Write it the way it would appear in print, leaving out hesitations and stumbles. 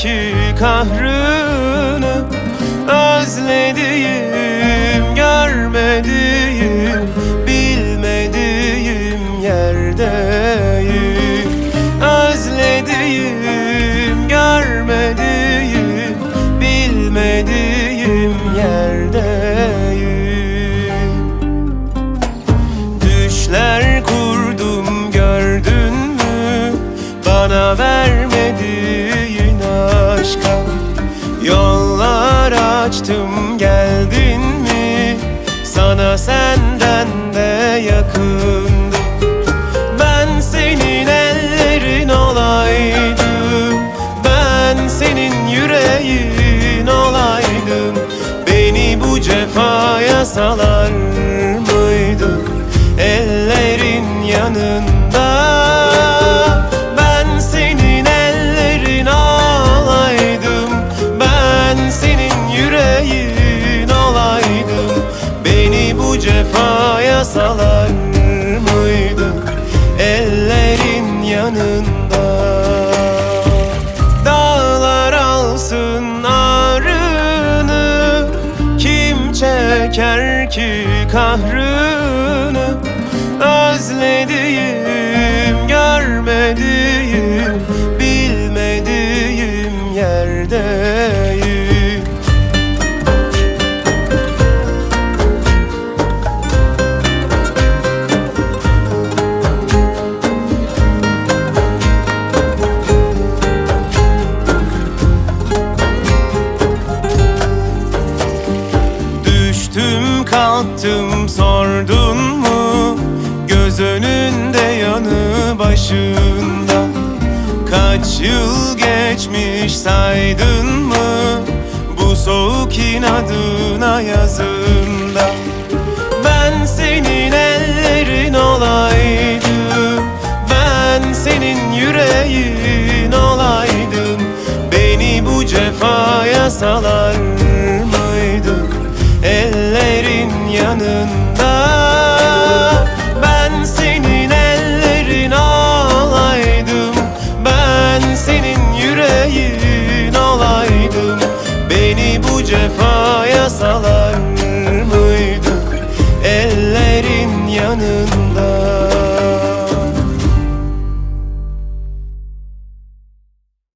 ki kahrını, özlediğim, görmediğim, bilmediğim yerdeyim. Özlediğim, görmediğim, bilmediğim yerdeyim. Düşler kurdum, gördün mü bana vermediğin aşka? Yollar açtım, geldin mi? Sana senden de yakındım. Ben senin ellerin olaydım, ben senin yüreğin olaydım. Beni bu cefaya salar mıydın ellerin yanında? Ben senin ellerin olaydım, ben senin yüreğin olaydım. Beni bu cefaya salar mıydın ellerin yanında? Dağlar alsın ağrını, kim çeker ki kahrını? Özlediğim, görmediğim, bilmediğim yerdeyim. Düştüm kalktım, sordun mu göz önünde yanı başında? Kaç yıl geçmiş saydın mı bu soğuk inadına yazında? Ben senin ellerin olaydım, ben senin yüreğin olaydım. Beni bu cefaya salar mıydın ellerin yanında? Ben senin ellerin olaydım, ben senin yüreğin olaydım. Beni bu cefa